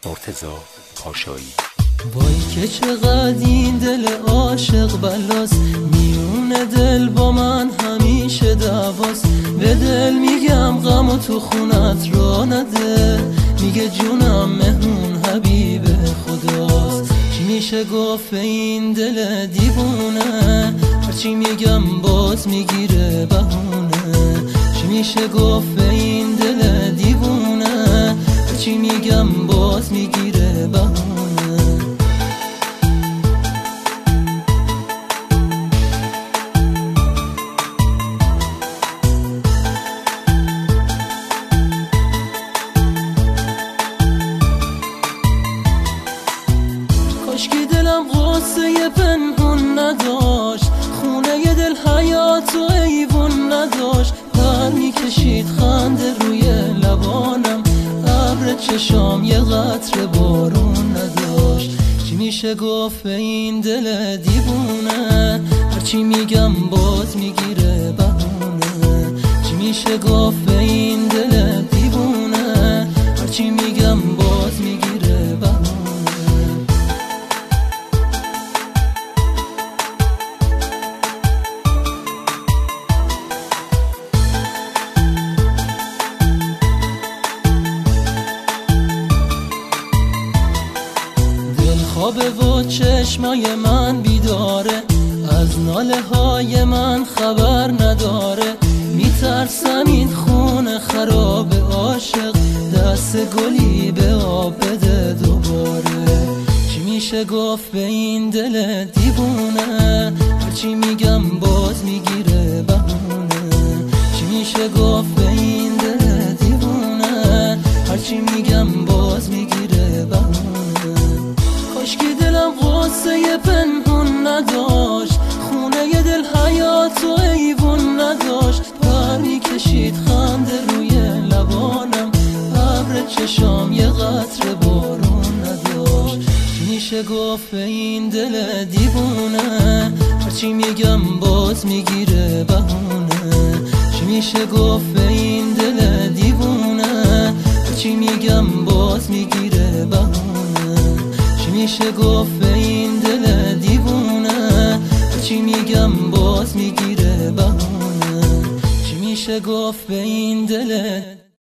مرتضی کاشانی. وای که چقدر این دل عاشق بلاست، میون دل با من همیشه دعواست. به دل میگم غم و تو خونت را نده، میگه جونم مهمون حبیب خداست. چی میشه گفت این دل دیوونه، هرچی میگم باز میگیره بهونه. چی میشه گفت این دل دیوونه، هرچی میگم باز میگیره بهونه. کاشکی دلم غصه پنهون نداشت، خونه دل حیات و ایوون نداشت. پر میکشید خنده روی لبانم، ابر چشام یه قطره بارون نداشت. چی میشه گفت این دل دیوونه، هرچی میگم باز میگیره بهونه. چی میشه گفت این دل دیوونه، هرچی میگم باز میگیره بهونه. خوابه و چشمای من بیداره، از ناله های من خبر نداره. میترسم این خونه خراب عاشق، دست گلی به آب بده دوباره. چی میشه گفت به این دل دیوونه، هرچی میگم باز میگیره بهونه. چی میشه گفت به این دل دیوونه، هرچی میگم باز میگیره بهونه. کاشکی دلم غصه پنهون نداشت، خونه دل حیات و ایوون نداشت. پر میکشید خنده روی لبانم، ابر چشام یه قطره بارون نداشت. چی میشه گفت به این دل دیوونه، هرچی میگم باز میگیره بهونه. چی میشه گفت به این دل دیوونه، هرچی میگم باز میگیره بهونه. میشه گفت به این دل دیوونه، هرچی میگم باز میگیره بهونه. چی میشه گفت به این دل